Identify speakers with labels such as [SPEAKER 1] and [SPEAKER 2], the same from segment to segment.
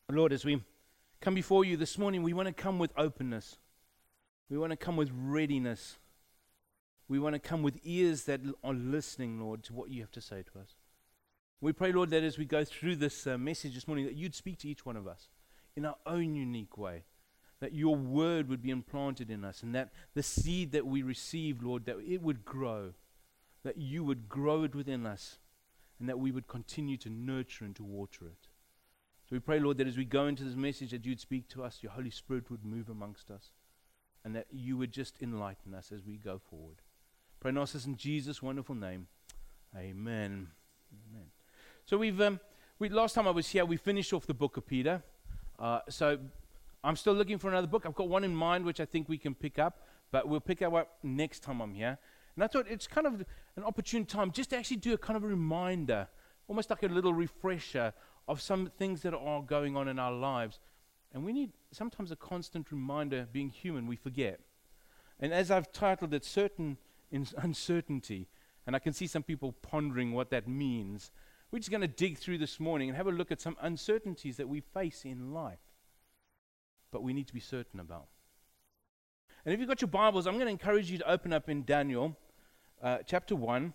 [SPEAKER 1] Lord, as we come before you this morning, we want to come with openness. We want to come with readiness. We want to come with ears that are listening, Lord, to what you have to say to us. We pray, Lord, that as we go through this message this morning, that you'd speak to each one of us in our own unique way, that your word would be implanted in us, and that the seed that we receive, Lord, that it would grow, that you would grow it within us, and that we would continue to nurture and to water it. So we pray, Lord, that as we go into this message, that you'd speak to us, your Holy Spirit would move amongst us, and that you would just enlighten us as we go forward. Pray and ask this in Jesus' wonderful name. Amen. Amen. So last time I was here, we finished off the book of Peter. So I'm still looking for another book. I've got one in mind which I think we can pick up, but we'll pick up next time I'm here. And I thought it's kind of an opportune time just to actually do a kind of a reminder, almost like a little refresher of some things that are going on in our lives. And we need sometimes a constant reminder. Being human, we forget. And as I've titled it, Certain in Uncertainty, and I can see some people pondering what that means, we're just going to dig through this morning and have a look at some uncertainties that we face in life, but we need to be certain about. And if you've got your Bibles, I'm going to encourage you to open up in Daniel chapter 1.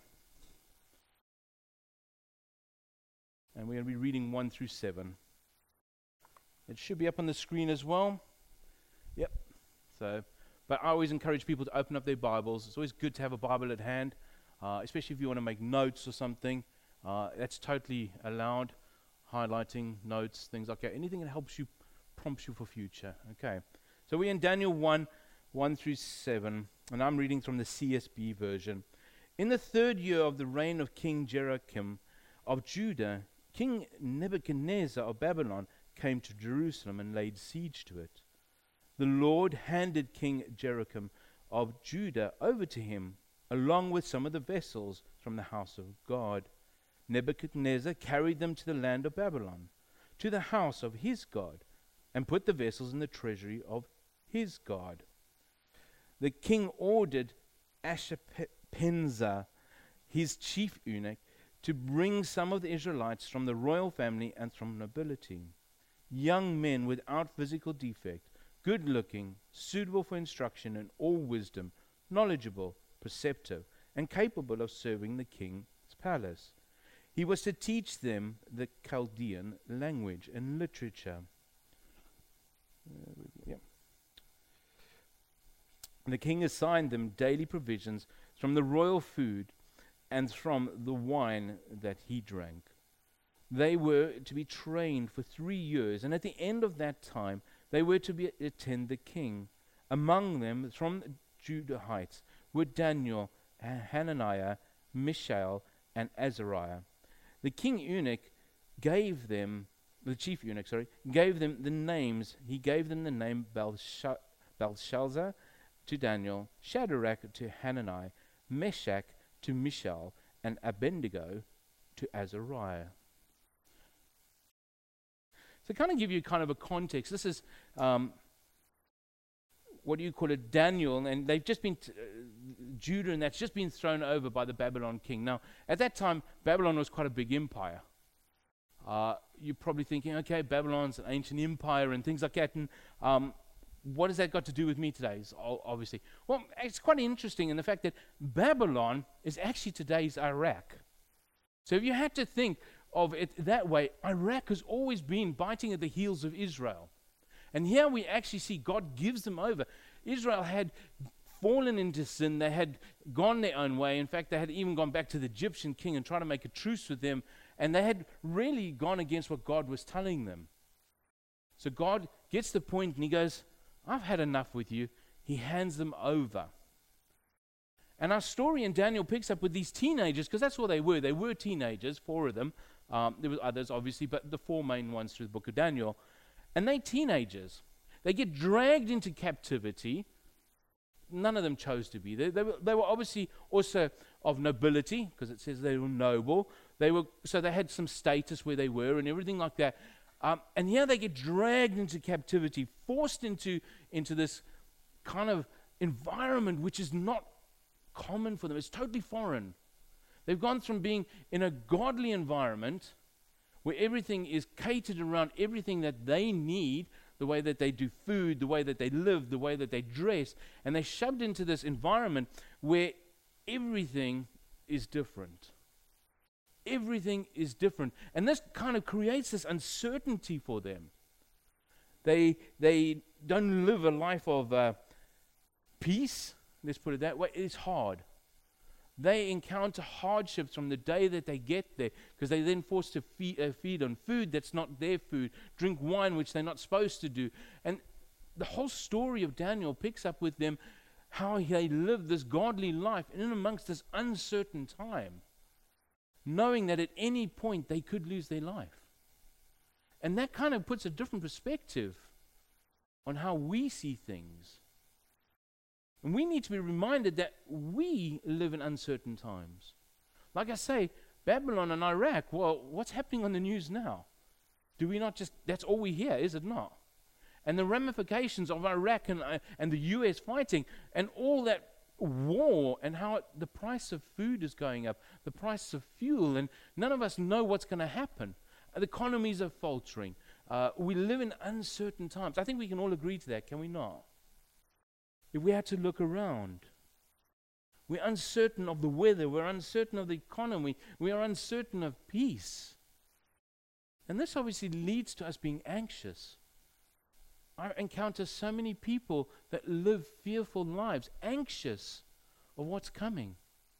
[SPEAKER 1] And we're going to be reading 1 through 7. It should be up on the screen as well. Yep. But I always encourage people to open up their Bibles. It's always good to have a Bible at hand, especially if you want to make notes or something. That's totally allowed. Highlighting, notes, things like that. Anything that helps you, prompts you for future. Okay. So we're in Daniel 1 through 7, and I'm reading from the CSB version. In the 3rd year of the reign of King Jehoiakim of Judah, King Nebuchadnezzar of Babylon came to Jerusalem and laid siege to it. The Lord handed King Jehoiakim of Judah over to him, along with some of the vessels from the house of God. Nebuchadnezzar carried them to the land of Babylon, to the house of his God, and put the vessels in the treasury of his God. The king ordered Ashpenazar, his chief eunuch, to bring some of the Israelites from the royal family and from nobility, young men without physical defect, good-looking, suitable for instruction in all wisdom, knowledgeable, perceptive, and capable of serving the king's palace. He was to teach them the Chaldean language and literature. The king assigned them daily provisions from the royal food and from the wine that he drank. They were to be trained for 3 years, and at the end of that time, they were to attend the king. Among them, from the Judahites, were Daniel, Hananiah, Mishael, and Azariah. The king eunuch gave them, the chief eunuch, gave them the names. He gave them the name Belshazzar to Daniel, Shadrach to Hananiah, Meshach to Mishael, and Abednego to Azariah. So kind of give you kind of a context. This is, what do you call it, Daniel, and they've just been, Judah, and that's just been thrown over by the Babylon king. Now, at that time, Babylon was quite a big empire. You're probably thinking, okay, Babylon's an ancient empire and things like that, and what has that got to do with me today? Obviously. Well, it's quite interesting in the fact that Babylon is actually today's Iraq. So if you had to think of it that way, Iraq has always been biting at the heels of Israel. And here we actually see God gives them over. Israel had fallen into sin. They had gone their own way. In fact, they had even gone back to the Egyptian king and tried to make a truce with them. And they had really gone against what God was telling them. So God gets the point and he goes, I've had enough with you. He hands them over. And our story in Daniel picks up with these teenagers, because that's what they were. They were teenagers, 4 of them. There were others, obviously, but the 4 main ones through the book of Daniel. And they're teenagers. They get dragged into captivity. None of them chose to be there. They were obviously also of nobility, because it says they were noble. So they had some status where they were and everything like that. And here they get dragged into captivity, forced into this kind of environment which is not common for them. It's totally foreign. They've gone from being in a godly environment where everything is catered around everything that they need, the way that they do food, the way that they live, the way that they dress, and they're shoved into this environment where everything is different. Everything is different. And this kind of creates this uncertainty for them. They don't live a life of peace, let's put it that way. It's hard. They encounter hardships from the day that they get there, because they're then forced to feed on food that's not their food, drink wine which they're not supposed to do. And the whole story of Daniel picks up with them how they live this godly life in amongst this uncertain time, knowing that at any point they could lose their life. And that kind of puts a different perspective on how we see things. And we need to be reminded that we live in uncertain times. Like I say, Babylon and Iraq, well, what's happening on the news now? Do we not just, that's all we hear, is it not? And the ramifications of Iraq and the US fighting and all that war, and how the price of food is going up, the price of fuel, and none of us know what's going to happen. The economies are faltering. We live in uncertain times. I think we can all agree to that, can we not? If we had to look around, we're uncertain of the weather, we're uncertain of the economy, we are uncertain of peace. And this obviously leads to us being anxious. I encounter so many people that live fearful lives, anxious of what's coming.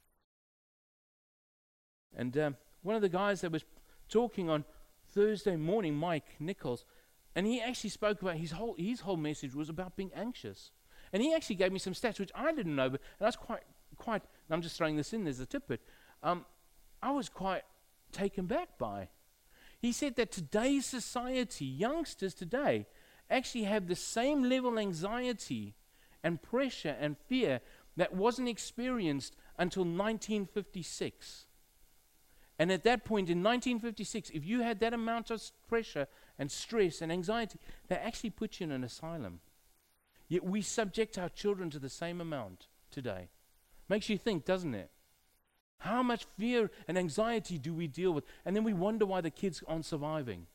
[SPEAKER 1] And one of the guys that was talking on Thursday morning, Mike Nichols, and he actually spoke about his whole message was about being anxious. And he actually gave me some stats which I didn't know, and I was quite, and I'm just throwing this in as a tidbit, I was quite taken back by. He said that today's society, youngsters today, actually have the same level of anxiety and pressure and fear that wasn't experienced until 1956. And at that point in 1956, if you had that amount of pressure and stress and anxiety, they actually put you in an asylum. Yet we subject our children to the same amount today. Makes you think, doesn't it? How much fear and anxiety do we deal with? And then we wonder why the kids aren't surviving.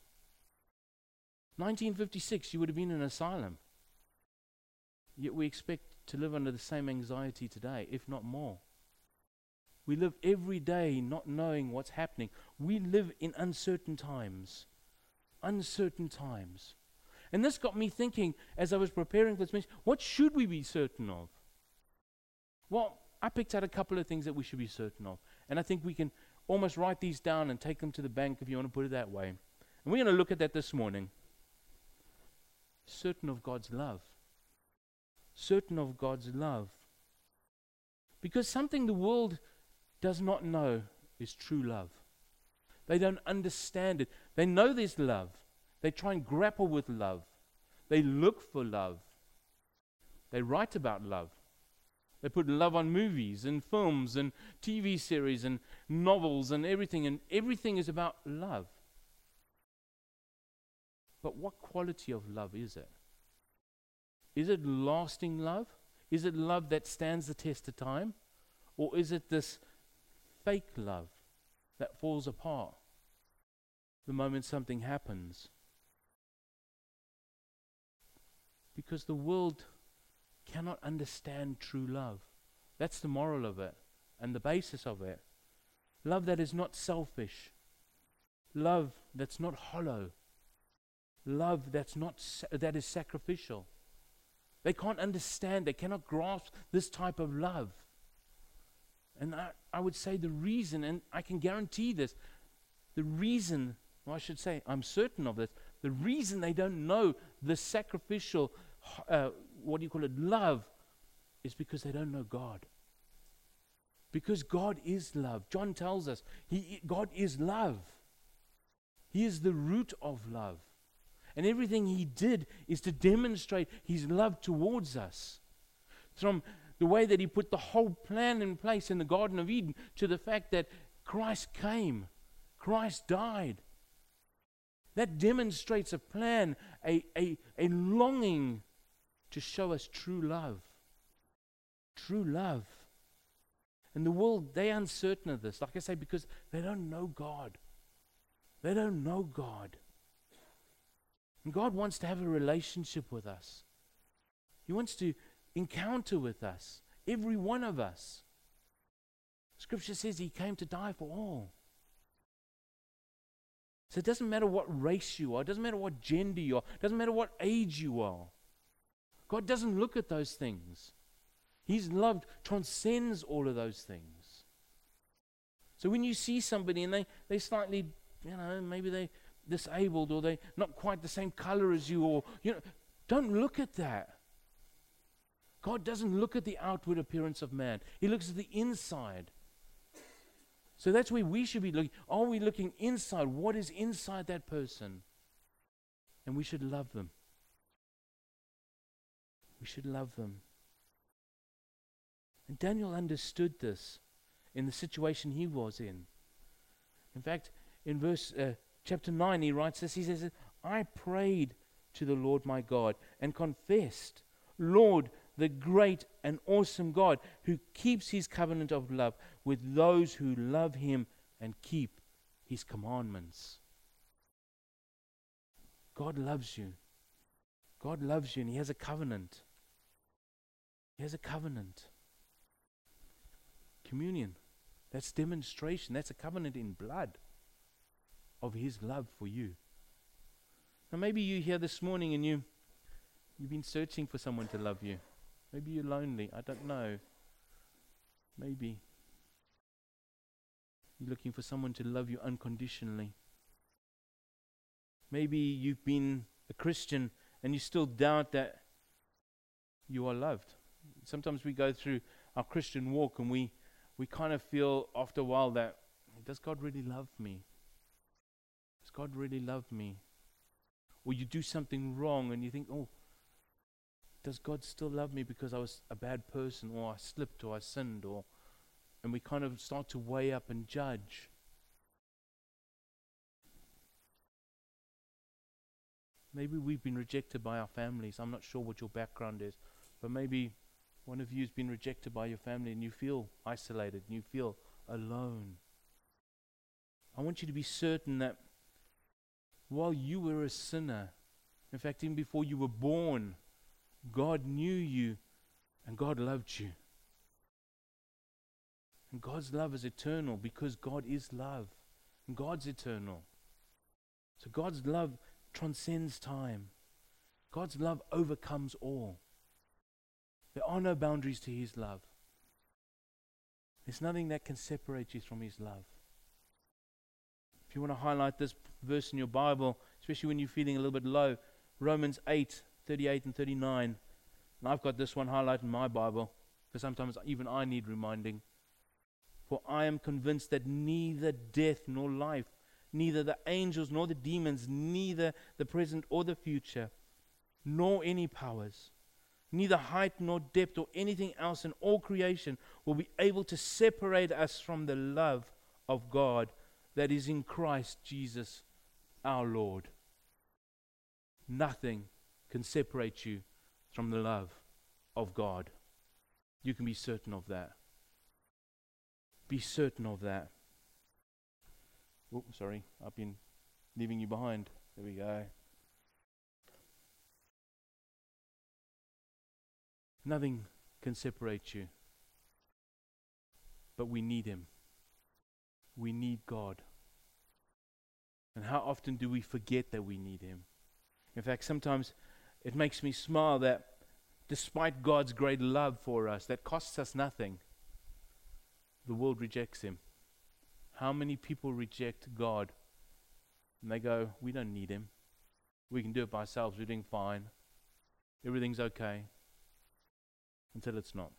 [SPEAKER 1] 1956, you would have been in an asylum. Yet we expect to live under the same anxiety today, if not more. We live every day not knowing what's happening. We live in uncertain times. Uncertain times. And this got me thinking, as I was preparing for this message, what should we be certain of? Well, I picked out a couple of things that we should be certain of. And I think we can almost write these down and take them to the bank, if you want to put it that way. And we're going to look at that this morning. Certain of God's love. Certain of God's love. Because something the world does not know is true love. They don't understand it. They know there's love. They try and grapple with love. They look for love. They write about love. They put love on movies and films and TV series and novels and everything is about love. But what quality of love is it? Is it lasting love? Is it love that stands the test of time? Or is it this fake love that falls apart the moment something happens? Because the world cannot understand true love. That's the moral of it and the basis of it. Love that is not selfish. Love that's not hollow. Love that is sacrificial. They can't understand, they cannot grasp this type of love. And I would say the reason, and I can guarantee this, the reason, or I should say, I'm certain of this, the reason they don't know the sacrificial, love, is because they don't know God. Because God is love. John tells us, God is love. He is the root of love. And everything He did is to demonstrate His love towards us. From the way that He put the whole plan in place in the Garden of Eden, to the fact that Christ came, Christ died. That demonstrates a plan, a longing to show us true love. True love. And the world, they're uncertain of this, like I say, because they don't know God. They don't know God. And God wants to have a relationship with us. He wants to encounter with us, every one of us. Scripture says He came to die for all. So it doesn't matter what race you are, it doesn't matter what gender you are, it doesn't matter what age you are. God doesn't look at those things. His love transcends all of those things. So when you see somebody and they slightly, maybe they're disabled or they're not quite the same color as you, or, don't look at that. God doesn't look at the outward appearance of man. He looks at the inside. So that's where we should be looking. Are we looking inside? What is inside that person? And we should love them. We should love them. And Daniel understood this in the situation he was in. In fact, in chapter 9, he writes this. He says, I prayed to the Lord my God and confessed, Lord, the great and awesome God who keeps His covenant of love with those who love Him and keep His commandments. God loves you. God loves you, and He has a covenant. He has a covenant. Communion, that's demonstration. That's a covenant in blood of His love for you. Now maybe you're here this morning and you've been searching for someone to love you. Maybe you're lonely. I don't know. Maybe you're looking for someone to love you unconditionally. Maybe you've been a Christian and you still doubt that you are loved. Sometimes we go through our Christian walk and we kind of feel after a while that, does God really love me? Does God really love me? Or you do something wrong and you think, does God still love me because I was a bad person, or I slipped, or I sinned, and we kind of start to weigh up and judge. Maybe we've been rejected by our families. I'm not sure what your background is, but maybe one of you has been rejected by your family and you feel isolated and you feel alone. I want you to be certain that while you were a sinner, in fact, even before you were born, God knew you and God loved you. And God's love is eternal because God is love. And God's eternal. So God's love transcends time. God's love overcomes all. There are no boundaries to His love. There's nothing that can separate you from His love. If you want to highlight this verse in your Bible, especially when you're feeling a little bit low, Romans 8:38 and 39. And I've got this one highlighted in my Bible, because sometimes even I need reminding. For I am convinced that neither death nor life, neither the angels nor the demons, neither the present or the future, nor any powers, neither height nor depth or anything else in all creation will be able to separate us from the love of God that is in Christ Jesus our Lord. Nothing can separate you from the love of God. You can be certain of that. Be certain of that. Oh, sorry, I've been leaving you behind. There we go. Nothing can separate you. But we need Him. We need God. And how often do we forget that we need Him? In fact, sometimes it makes me smile that despite God's great love for us, that costs us nothing, the world rejects Him. How many people reject God? And they go, we don't need Him. We can do it by ourselves. We're doing fine. Everything's okay. Until it's not.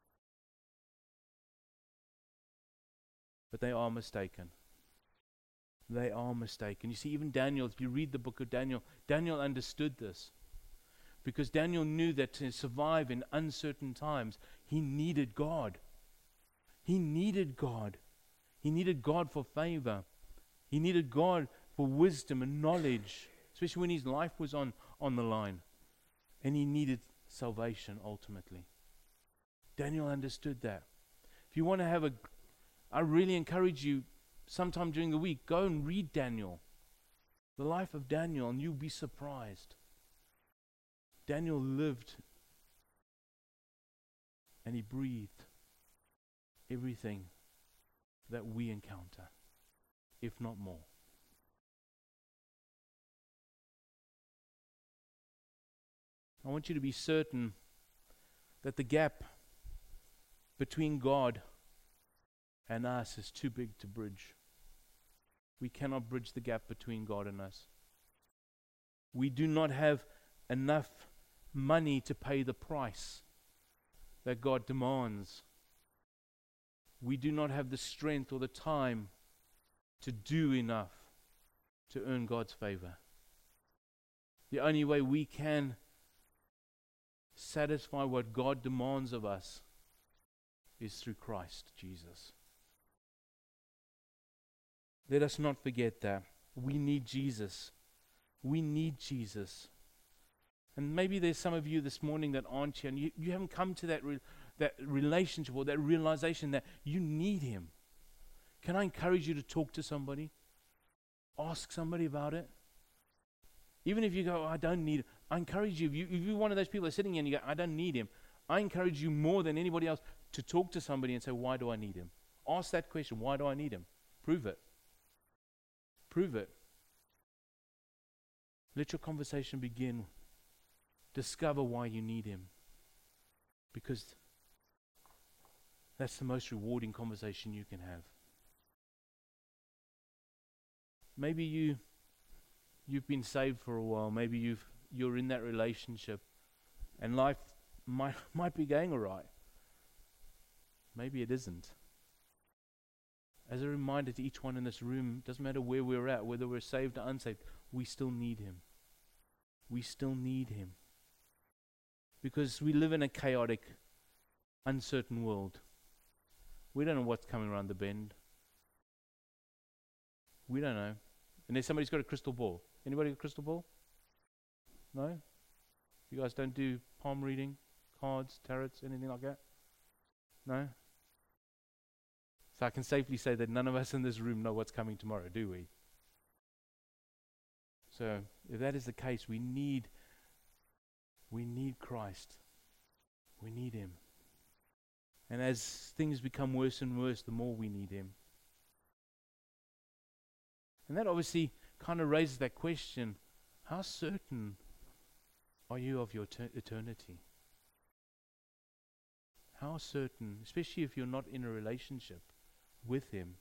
[SPEAKER 1] But they are mistaken. They are mistaken. You see, even Daniel, if you read the book of Daniel, Daniel understood this. Because Daniel knew that to survive in uncertain times, he needed God. He needed God. He needed God for favor. He needed God for wisdom and knowledge, especially when his life was on the line. And he needed salvation ultimately. Daniel understood that. If you want to have I really encourage you, sometime during the week, go and read Daniel. the life of Daniel, and you'll be surprised. Daniel lived and he breathed everything that we encounter, if not more. I want you to be certain that the gap between God and us is too big to bridge. We cannot bridge the gap between God and us. We do not have enough money to pay the price that God demands. We do not have the strength or the time to do enough to earn God's favor. The only way we can satisfy what God demands of us is through Christ Jesus. Let us not forget that. We need Jesus. We need Jesus. And maybe there's some of you this morning that aren't here, and you haven't come to that relationship or that realization that you need Him. Can I encourage you to talk to somebody? Ask somebody about it. Even if you go, I don't need it. I encourage you, if you're one of those people that are sitting here and you go, I don't need Him. I encourage you more than anybody else to talk to somebody and say, why do I need Him? Ask that question, why do I need Him? Prove it. Prove it. Let your conversation begin. Discover why you need Him. Because that's the most rewarding conversation you can have. Maybe you've been saved for a while. Maybe you're in that relationship, and life might be going all right. Maybe it isn't. As a reminder to each one in this room, doesn't matter where we're at, whether we're saved or unsaved, we still need Him. We still need Him. Because we live in a chaotic, uncertain world. We don't know what's coming around the bend. We don't know. Unless somebody's got a crystal ball. Anybody got a crystal ball? No? You guys don't do palm reading, cards, tarots, anything like that? No? So I can safely say that none of us in this room know what's coming tomorrow, do we? So if that is the case, we need Christ. We need Him. And as things become worse and worse, the more we need Him. And that obviously kind of raises that question, how certain are you of your eternity? How certain, especially if you're not in a relationship with Him,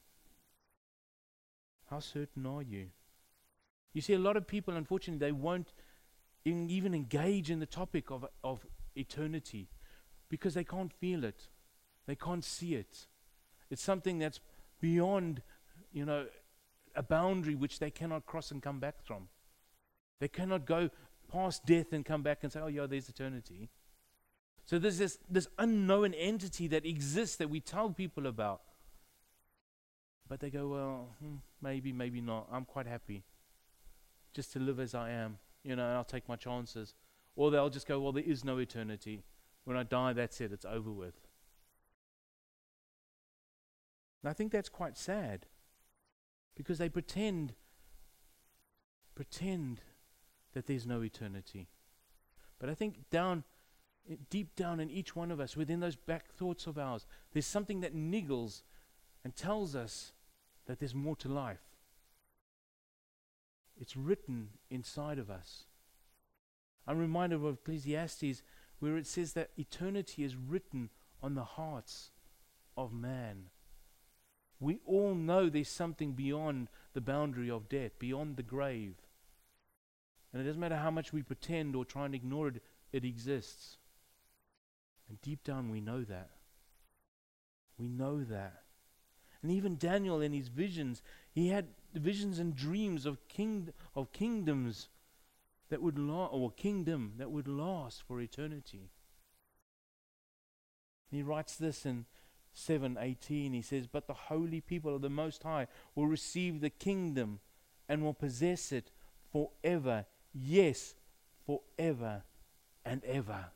[SPEAKER 1] how certain are you? You see, a lot of people, unfortunately, they won't even engage in the topic of eternity because they can't feel it. They can't see it. It's something that's beyond, a boundary which they cannot cross and come back from. They cannot go past death and come back and say, oh yeah, there's eternity. So there's this unknown entity that exists that we tell people about. But they go, well, maybe not. I'm quite happy just to live as I am, and I'll take my chances. Or they'll just go, well, there is no eternity. When I die, that's it. It's over with. And I think that's quite sad because they pretend that there's no eternity. But I think deep down in each one of us, within those back thoughts of ours, there's something that niggles and tells us that there's more to life. It's written inside of us. I'm reminded of Ecclesiastes where it says that eternity is written on the hearts of man. We all know there's something beyond the boundary of death, beyond the grave. And it doesn't matter how much we pretend or try and ignore it, it exists. And deep down we know that. We know that. And even Daniel in his visions, he had visions and dreams of kingdoms that would kingdom that would last for eternity. And he writes this in 7:18. He says, "But the holy people of the Most High will receive the kingdom and will possess it forever. Yes, forever and ever."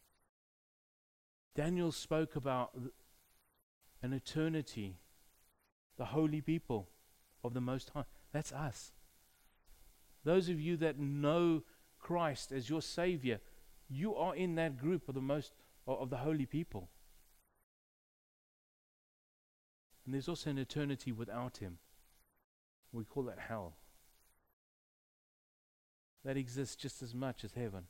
[SPEAKER 1] Daniel spoke about an eternity. The holy people of the Most High. That's us. Those of you that know Christ as your Savior, you are in that group of the holy people. And there's also an eternity without Him. We call that hell. That exists just as much as heaven.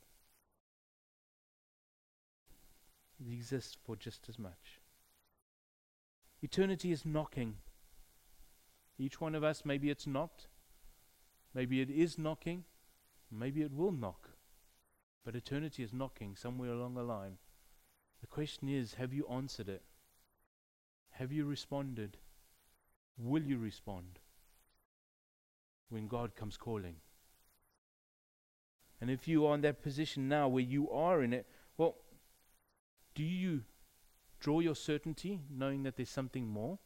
[SPEAKER 1] It exists for just as much. Eternity is knocking. Each one of us, maybe it's knocked. Maybe it is knocking. Maybe it will knock. But eternity is knocking somewhere along the line. The question is, have you answered it? Have you responded? Will you respond when God comes calling? And if you are in that position now where you are in it, well, do you draw your certainty knowing that there's something more?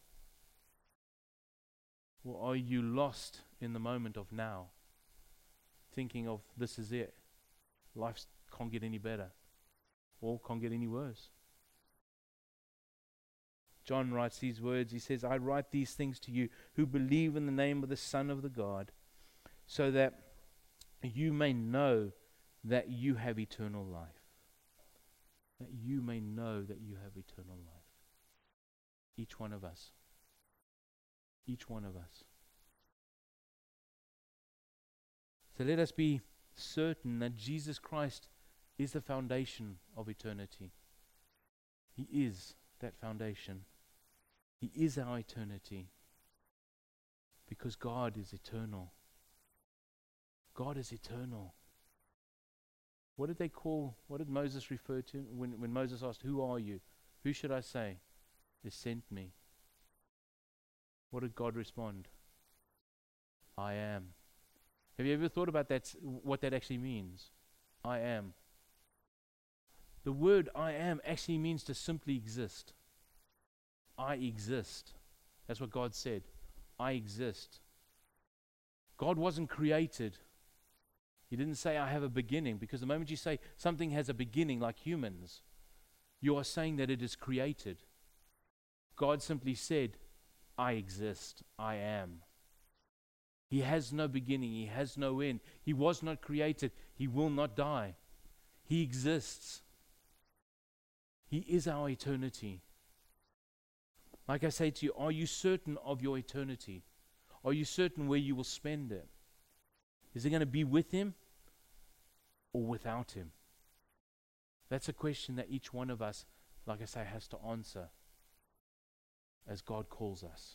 [SPEAKER 1] Or are you lost in the moment of now, thinking of this is it, life can't get any better or can't get any worse? John writes these words. He says, I write these things to you who believe in the name of the Son of the God, so that you may know that you have eternal life. That you may know that you have eternal life. Each one of us. Each one of us. So let us be certain that Jesus Christ is the foundation of eternity. He is that foundation. He is our eternity. Because God is eternal. God is eternal. What did Moses refer to when Moses asked, who are you? Who should I say? They sent me. What did God respond? I am. Have you ever thought about that, what that actually means? I am. The word I am actually means to simply exist. I exist. That's what God said. I exist. God wasn't created. He didn't say I have a beginning, because the moment you say something has a beginning, like humans, you are saying that it is created. God simply said, I exist. I am. He has no beginning. He has no end. He was not created. He will not die. He exists. He is our eternity. Like I say to you, are you certain of your eternity? Are you certain where you will spend it? Is it going to be with Him or without Him? That's a question that each one of us, like I say, has to answer as God calls us.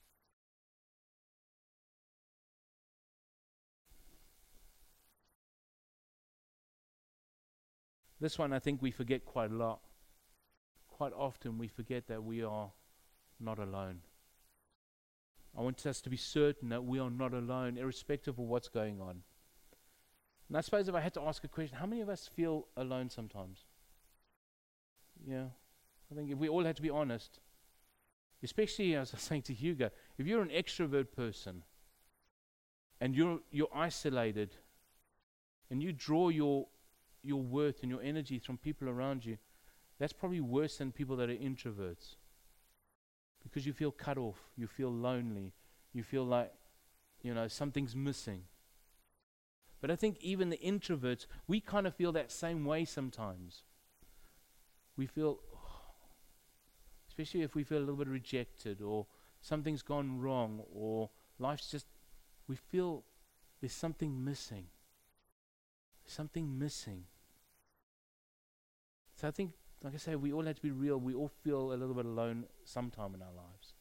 [SPEAKER 1] This one I think we forget quite a lot. Quite often we forget that we are not alone. I want us to be certain that we are not alone, irrespective of what's going on. And I suppose if I had to ask a question, how many of us feel alone sometimes? Yeah. I think if we all had to be honest, especially as I was saying to Hugo, if you're an extrovert person and you're isolated and you draw your worth and your energy from people around you, that's probably worse than people that are introverts. Because you feel cut off, you feel lonely, you feel like, something's missing. But I think even the introverts, we kind of feel that same way sometimes. We feel, especially if we feel a little bit rejected, or something's gone wrong, or life's just, we feel there's something missing. Something missing. So I think, like I say, we all have to be real. We all feel a little bit alone sometime in our lives.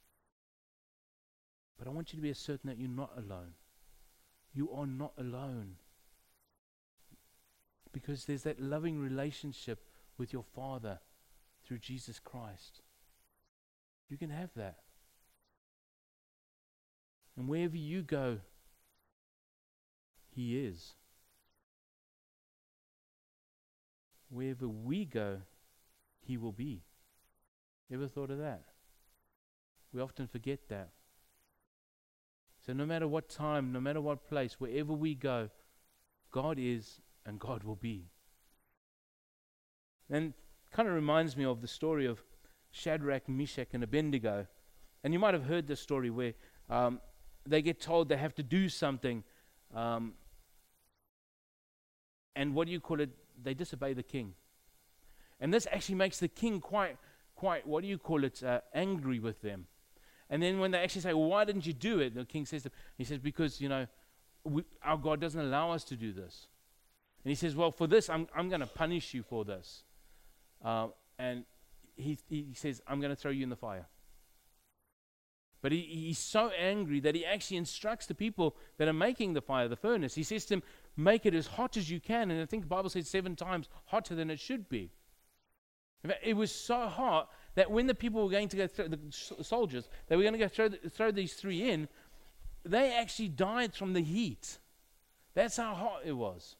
[SPEAKER 1] But I want you to be certain that you're not alone. You are not alone. Because there's that loving relationship with your Father through Jesus Christ. You can have that. And wherever you go, He is. Wherever we go, He will be. Ever thought of that? We often forget that. So no matter what time, no matter what place, wherever we go, God is and God will be. And kind of reminds me of the story of Shadrach, Meshach, and Abednego. And you might have heard this story where they get told they have to do something And what do you call it? They disobey the king. And this actually makes the king quite, what do you call it, angry with them. And then when they actually say, well, why didn't you do it? The king says, he says, because, our God doesn't allow us to do this. And he says, well, for this, I'm going to punish you for this. And he says, I'm going to throw you in the fire. But he's so angry that he actually instructs the people that are making the fire, the furnace. He says to them, make it as hot as you can. And I think the Bible says 7 times hotter than it should be. In fact, it was so hot that when the people were going to go through, the soldiers, they were going to go throw these 3 in, they actually died from the heat. That's how hot it was.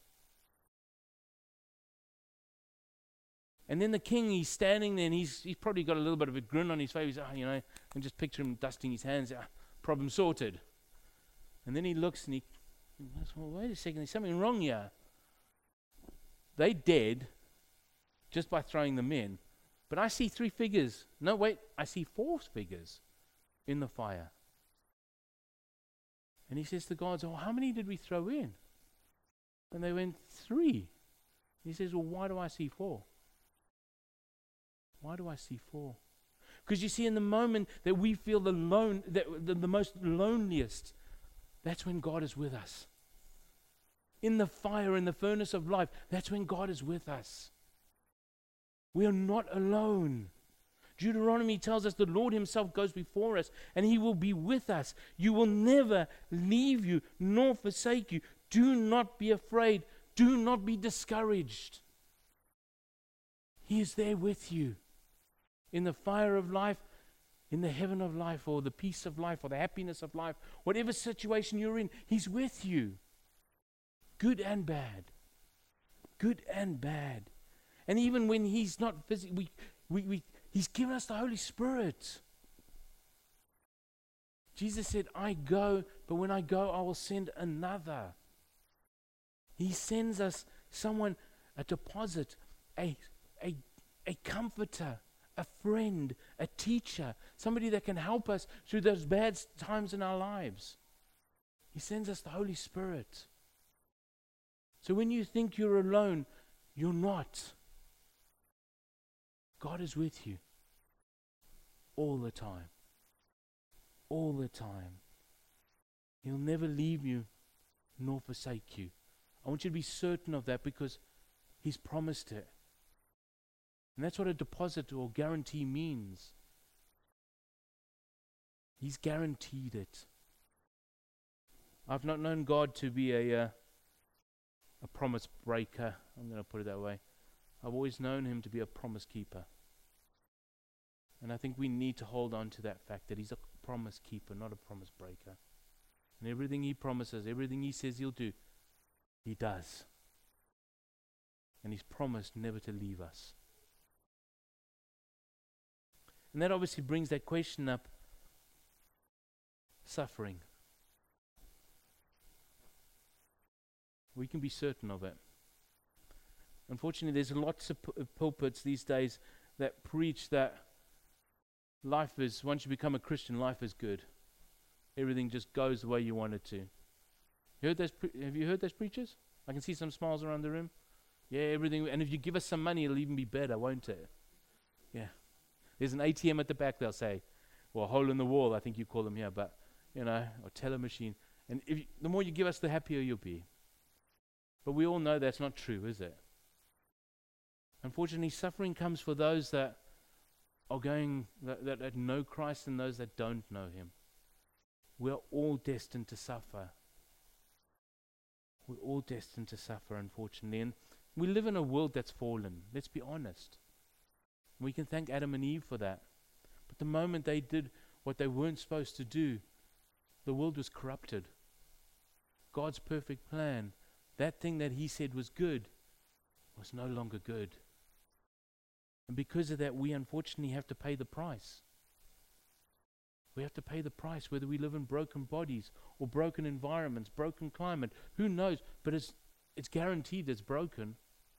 [SPEAKER 1] And then the king, he's standing there, and he's probably got a little bit of a grin on his face. And just picture him dusting his hands. Problem sorted. And then he looks and he goes, well, wait a second, there's something wrong here. They dead just by throwing them in. But I see 3 figures. No, wait, I see 4 figures in the fire. And he says to the guards, oh, how many did we throw in? And they went, 3. He says, well, why do I see 4? Why do I see 4? Because you see, in the moment that we feel the most loneliest, that's when God is with us. In the fire, in the furnace of life, that's when God is with us. We are not alone. Deuteronomy tells us the Lord himself goes before us, and he will be with us. You will never leave you nor forsake you. Do not be afraid. Do not be discouraged. He is there with you. In the fire of life, in the heaven of life, or the peace of life, or the happiness of life, whatever situation you're in, he's with you. Good and bad. Good and bad. And even when he's not busy, he's given us the Holy Spirit. Jesus said, I go, but when I go, I will send another. He sends us someone, a deposit, a comforter, a friend, a teacher, somebody that can help us through those bad times in our lives. He sends us the Holy Spirit. So when you think you're alone, you're not. God is with you all the time. All the time. He'll never leave you nor forsake you. I want you to be certain of that because he's promised it. And that's what a deposit or guarantee means. He's guaranteed it. I've not known God to be a promise breaker. I'm going to put it that way. I've always known him to be a promise keeper. And I think we need to hold on to that fact that he's a promise keeper, not a promise breaker. And everything he promises, everything he says he'll do, he does. And he's promised never to leave us. And that obviously brings that question up, suffering. We can be certain of it. Unfortunately, there's lots of pulpits these days that preach that life is, once you become a Christian, life is good. Everything just goes the way you want it to. Have you heard those preachers? I can see some smiles around the room. Yeah, everything, and if you give us some money, it'll even be better, won't it? Yeah. There's an ATM at the back, they'll say. Well, a hole in the wall, I think you call them here, but, or teller machine. And the more you give us, the happier you'll be. But we all know that's not true, is it? Unfortunately, suffering comes for those that are that know Christ and those that don't know him. We are all destined to suffer. We're all destined to suffer, unfortunately. And we live in a world that's fallen. Let's be honest. We can thank Adam and Eve for that. But the moment they did what they weren't supposed to do, the world was corrupted. God's perfect plan, that thing that he said was good, was no longer good. And because of that, we unfortunately have to pay the price. We have to pay the price, whether we live in broken bodies or broken environments, broken climate. Who knows? But it's guaranteed it's broken.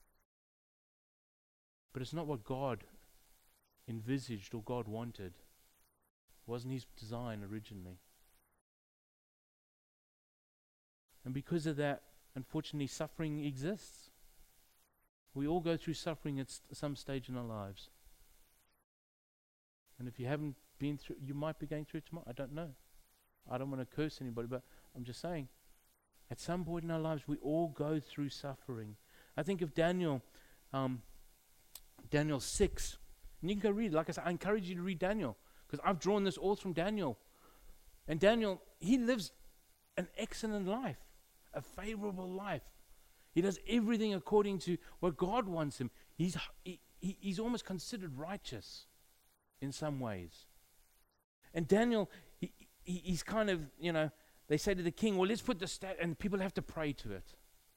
[SPEAKER 1] But it's not what God envisaged or God wanted. It wasn't his design originally. And because of that, unfortunately, suffering exists. We all go through suffering at some stage in our lives. And if you haven't been through, you might be going through it tomorrow. I don't know. I don't want to curse anybody, but I'm just saying, at some point in our lives, we all go through suffering. I think of Daniel, Daniel 6. And you can go read it. Like I said, I encourage you to read Daniel, because I've drawn this all from Daniel. And Daniel, he lives an excellent life, a favorable life. He does everything according to what God wants him. He's almost considered righteous in some ways. And Daniel, he's kind of, they say to the king, well, let's put the and people have to pray to it.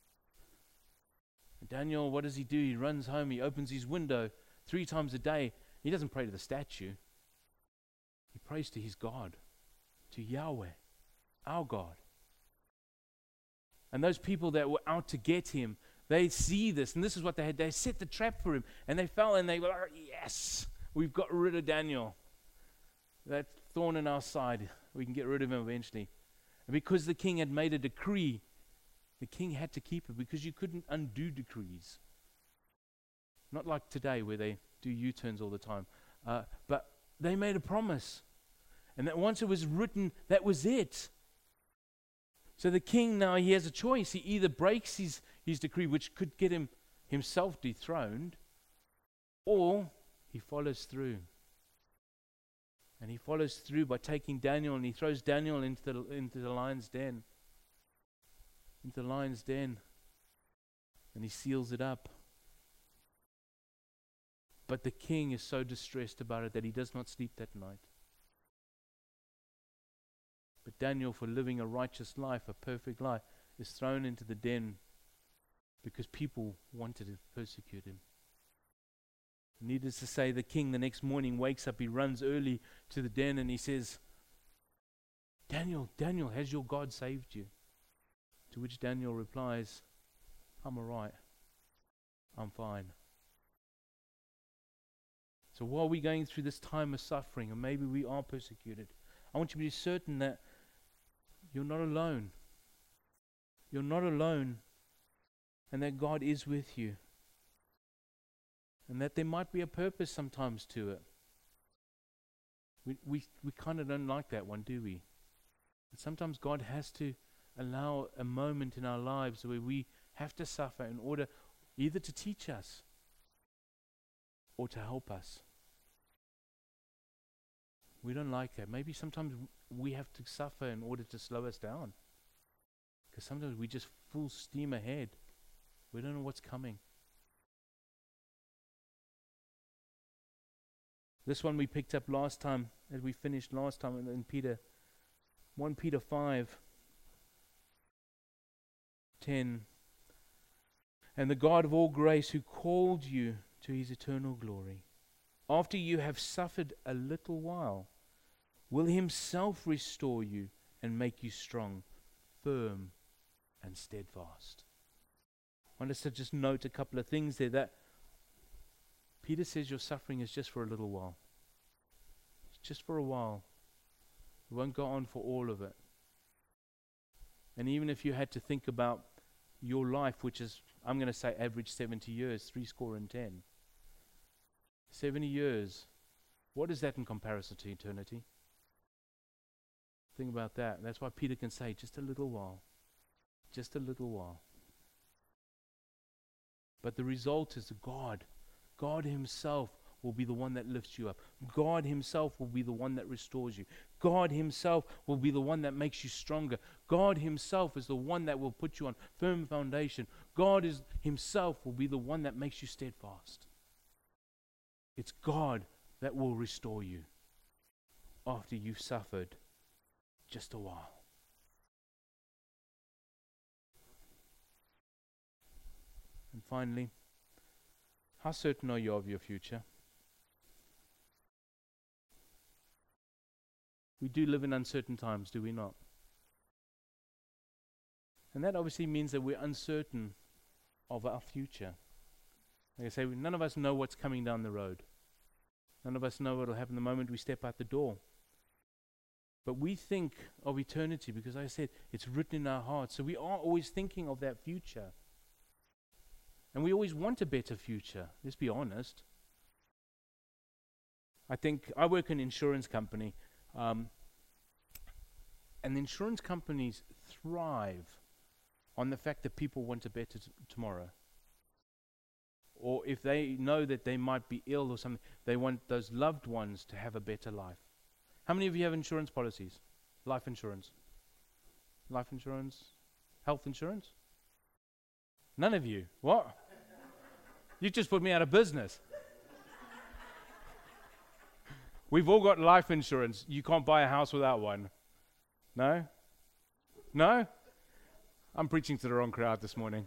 [SPEAKER 1] And Daniel, what does he do? He runs home, he opens his window 3 times a day. He doesn't pray to the statue. He prays to his God, to Yahweh, our God. And those people that were out to get him, they see this, and this is what they had. They set the trap for him, and they fell, and they were like, yes, we've got rid of Daniel. That thorn in our side, we can get rid of him eventually. And because the king had made a decree, the king had to keep it, because you couldn't undo decrees. Not like today where they do U-turns all the time. But they made a promise. And that once it was written, that was it. So the king now, he has a choice. He either breaks his decree, which could get himself dethroned, or he follows through. And he follows through by taking Daniel, and he throws Daniel into the lion's den. Into the lion's den. And he seals it up. But the king is so distressed about it that he does not sleep that night. But Daniel, for living a righteous life, a perfect life, is thrown into the den because people wanted to persecute him. Needless to say, the king the next morning wakes up, he runs early to the den, and he says, Daniel, has your God saved you? To which Daniel replies, I'm all right. I'm fine. So while we're going through this time of suffering, and maybe we are persecuted, I want you to be certain that you're not alone. You're not alone, and that God is with you. And that there might be a purpose sometimes to it. We kind of don't like that one, do we? And sometimes God has to allow a moment in our lives where we have to suffer in order either to teach us or to help us. We don't like that. Maybe sometimes we have to suffer in order to slow us down. Because sometimes we just full steam ahead. We don't know what's coming. This one we picked up last time, as we finished last time in Peter. 1 Peter 5:10. And the God of all grace, who called you to his eternal glory, after you have suffered a little while, will himself restore you and make you strong, firm, and steadfast. I want us to just note a couple of things there. That Peter says your suffering is just for a little while. It's just for a while. It won't go on for all of it. And even if you had to think about your life, which is, I'm going to say, average 70 years, 70. 70 years. What is that in comparison to eternity? Think about that. That's why Peter can say, just a little while. Just a little while. But the result is God. God himself will be the one that lifts you up. God himself will be the one that restores you. God himself will be the one that makes you stronger. God himself is the one that will put you on firm foundation. God himself will be the one that makes you steadfast. It's God that will restore you after you've suffered just a while. And finally, how certain are you of your future? We do live in uncertain times, do we not? And that obviously means that we're uncertain of our future. Like I say, none of us know what's coming down the road. None of us know what will happen the moment we step out the door. But we think of eternity because I said it's written in our hearts. So we are always thinking of that future. And we always want a better future. Let's be honest. I think I work in an insurance company. And the insurance companies thrive on the fact that people want a better tomorrow. Or if they know that they might be ill or something, they want those loved ones to have a better life. How many of you have insurance policies? Life insurance? Life insurance? Health insurance? None of you. What? You just put me out of business. We've all got life insurance. You can't buy a house without one. No? No? I'm preaching to the wrong crowd this morning.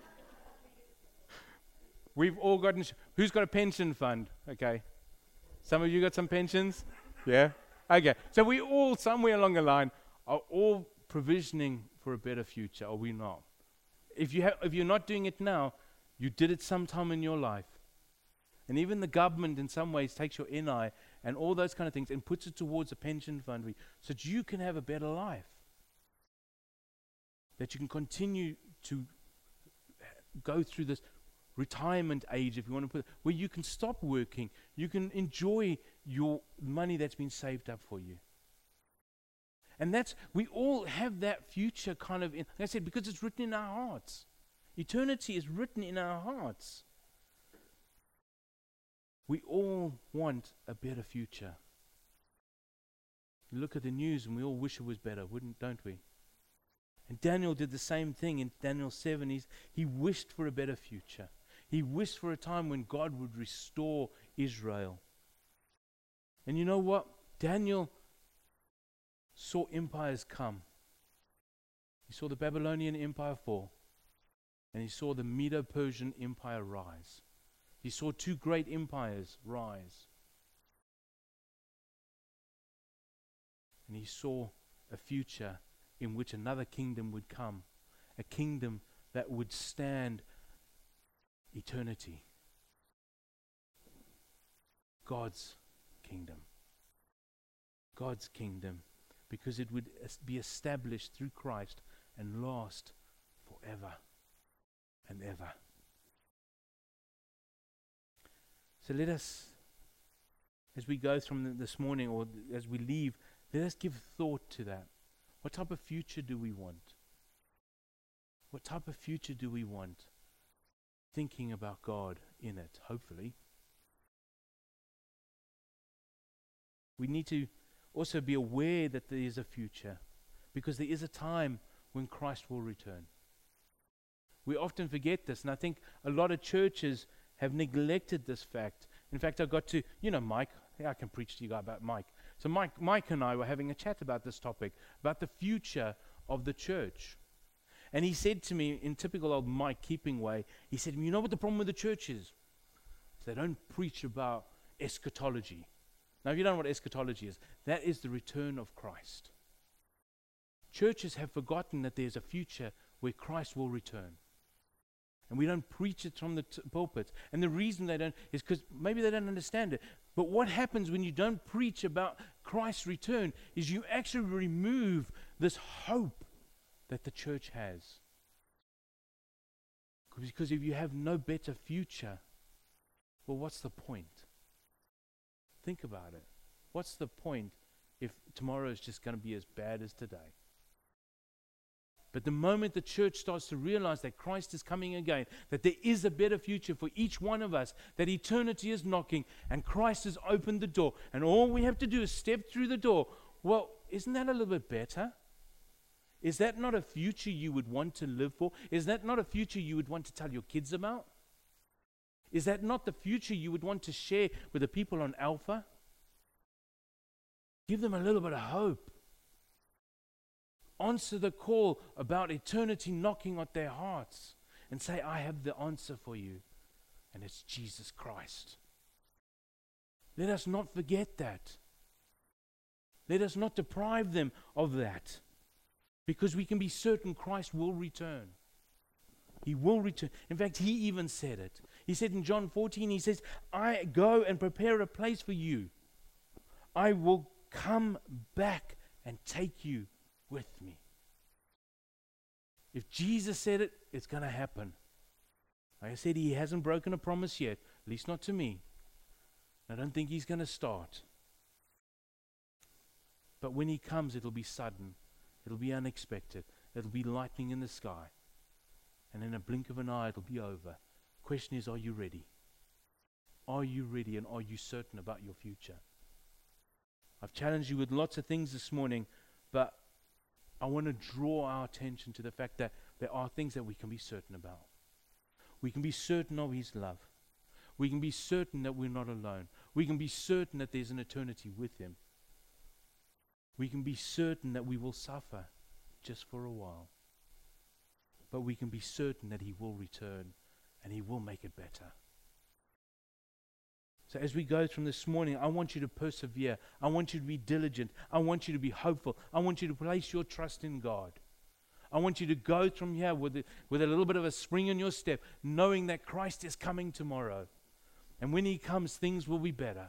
[SPEAKER 1] We've all got who's got a pension fund? Okay. Some of you got some pensions? Yeah? Okay. So we all, somewhere along the line, are all provisioning for a better future, are we not? If you're not doing it now, you did it sometime in your life. And even the government in some ways takes your NI and all those kind of things and puts it towards a pension fund so that you can have a better life. That you can continue to go through this retirement age, if you want to put it, where you can stop working, you can enjoy your money that's been saved up for you. And we all have that future kind of, like I said, because it's written in our hearts. Eternity is written in our hearts. We all want a better future. You look at the news and we all wish it was better, don't we? And Daniel did the same thing in Daniel 7. He wished for a better future. He wished for a time when God would restore Israel. And you know what? Daniel saw empires come. He saw the Babylonian Empire fall. And he saw the Medo-Persian Empire rise. He saw two great empires rise. And he saw a future in which another kingdom would come. A kingdom that would stand eternity. God's kingdom. God's kingdom. Because it would be established through Christ and last forever and ever. So let us, as we go from this morning or as we leave, let us give thought to that. What type of future do we want? What type of future do we want? Thinking about God in it, hopefully. We need to also be aware that there is a future, because there is a time when Christ will return. We often forget this, and I think a lot of churches have neglected this fact. In fact, I got to, Mike, I can preach to you guys about Mike. So Mike and I were having a chat about this topic, about the future of the church. And he said to me, in typical old Mike Keeping way, he said, you know what the problem with the church is? They don't preach about eschatology. Now, if you don't know what eschatology is, that is the return of Christ. Churches have forgotten that there's a future where Christ will return. And we don't preach it from the pulpit. And the reason they don't is because maybe they don't understand it. But what happens when you don't preach about Christ's return is you actually remove this hope that the church has. Because if you have no better future, well, what's the point? Think about it. What's the point if tomorrow is just going to be as bad as today? But the moment the church starts to realize that Christ is coming again, that there is a better future for each one of us, that eternity is knocking, and Christ has opened the door, and all we have to do is step through the door, well, isn't that a little bit better? Is that not a future you would want to live for? Is that not a future you would want to tell your kids about? Is that not the future you would want to share with the people on Alpha? Give them a little bit of hope. Answer the call about eternity knocking at their hearts and say, I have the answer for you, and it's Jesus Christ. Let us not forget that. Let us not deprive them of that, because we can be certain Christ will return. He will return. In fact, he even said it. He said in John 14, he says, I go and prepare a place for you. I will come back and take you with me. If Jesus said it, it's going to happen. Like I said, he hasn't broken a promise yet, at least not to me. I don't think he's going to start. But when he comes, it'll be sudden. It'll be unexpected. It'll be lightning in the sky. And in a blink of an eye, it'll be over. Question is, are you ready? Are you ready, and are you certain about your future? I've challenged you with lots of things this morning, but I want to draw our attention to the fact that there are things that we can be certain about. We can be certain of his love. We can be certain that we're not alone. We can be certain that there's an eternity with him. We can be certain that we will suffer just for a while. But we can be certain that he will return and he will make it better. So as we go from this morning, I want you to persevere. I want you to be diligent. I want you to be hopeful. I want you to place your trust in God. I want you to go from here with a little bit of a spring in your step, knowing that Christ is coming tomorrow. And when he comes, things will be better.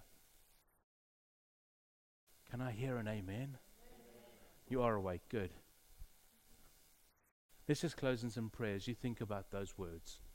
[SPEAKER 1] Can I hear an amen? You are awake. Good. Let's just close in some prayers. You think about those words.